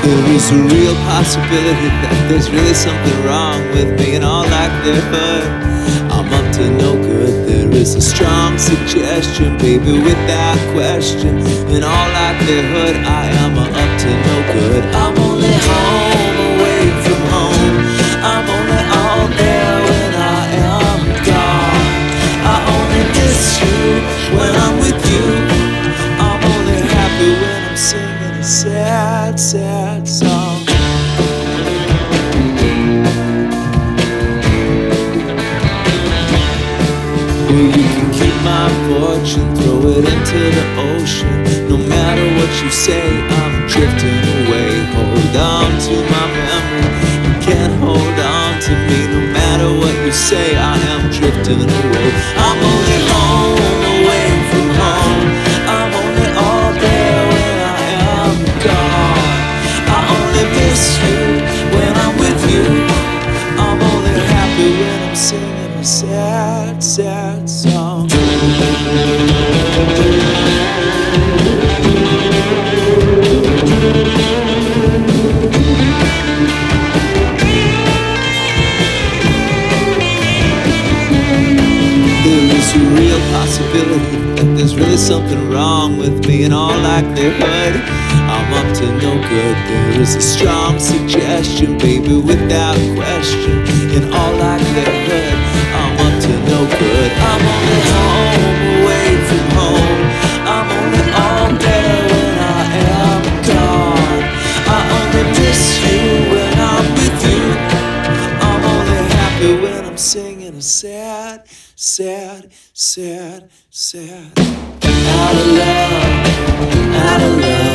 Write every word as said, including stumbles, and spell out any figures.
There is a real possibility that there's really something wrong with me. In all likelihood, I'm up to no good. There is a strong suggestion, baby, without question. In all likelihood, I am up to no good. I'm only home away from home. I'm only out there when I am gone. I only miss you when I'm with you. I'm only happy when I'm singing a sad, sad song. Well, you can keep my fortune, throw it into the ocean. No matter what you say, I'm drifting away. Hold on to my memory, you can't hold on to me. No matter what you say, I am drifting away. I'm only home away from home. I'm only all there when I am gone. I only miss you when I'm with you. I'm only happy when I'm singing a sad, sad song. There is a real possibility that there's really something wrong with me. In all likelihood, I'm up to no good. There is a strong suggestion, baby, without question. In all likelihood, I'm up to no good. I'm only home away from home. I'm only all there when I am gone. I only miss you when I'm with you. I'm only happy when I'm singing a sad, sad, sad, sad. Out of love, out of love.